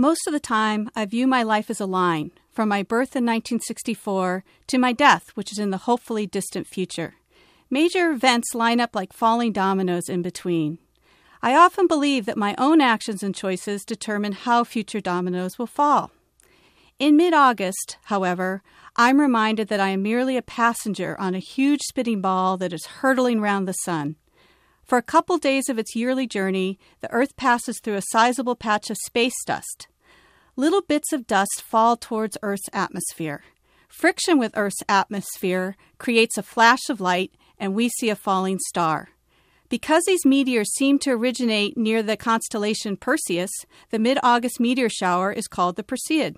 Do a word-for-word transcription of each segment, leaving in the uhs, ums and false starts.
Most of the time, I view my life as a line, from my birth in nineteen sixty-four to my death, which is in the hopefully distant future. Major events line up like falling dominoes in between. I often believe that my own actions and choices determine how future dominoes will fall. In mid-August, however, I'm reminded that I am merely a passenger on a huge spinning ball that is hurtling round the sun. For a couple days of its yearly journey, the Earth passes through a sizable patch of space dust. Little bits of dust fall towards Earth's atmosphere. Friction with Earth's atmosphere creates a flash of light, and we see a falling star. Because these meteors seem to originate near the constellation Perseus, the mid-August meteor shower is called the Perseid.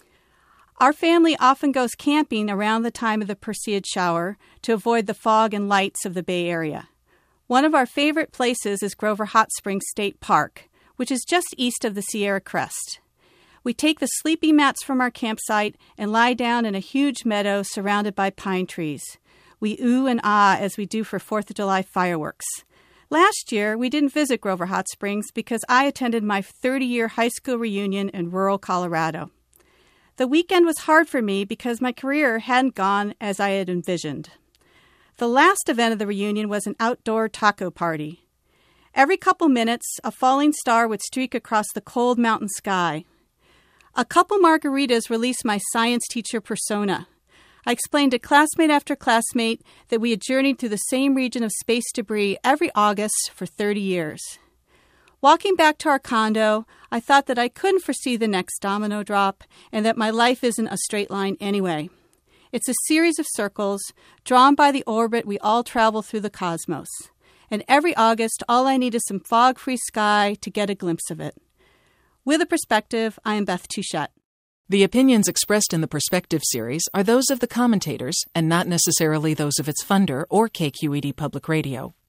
Our family often goes camping around the time of the Perseid shower to avoid the fog and lights of the Bay Area. One of our favorite places is Grover Hot Springs State Park, which is just east of the Sierra Crest. We take the sleeping mats from our campsite and lie down in a huge meadow surrounded by pine trees. We ooh and ah as we do for fourth of July fireworks. Last year, we didn't visit Grover Hot Springs because I attended my thirty-year high school reunion in rural Colorado. The weekend was hard for me because my career hadn't gone as I had envisioned. The last event of the reunion was an outdoor taco party. Every couple minutes, a falling star would streak across the cold mountain sky. A couple margaritas released my science teacher persona. I explained to classmate after classmate that we had journeyed through the same region of space debris every August for thirty years. Walking back to our condo, I thought that I couldn't foresee the next domino drop and that my life isn't a straight line anyway. It's a series of circles drawn by the orbit we all travel through the cosmos. And every August, all I need is some fog-free sky to get a glimpse of it. With a Perspective, I am Beth Touchette. The opinions expressed in the Perspective series are those of the commentators and not necessarily those of its funder or K Q E D Public Radio.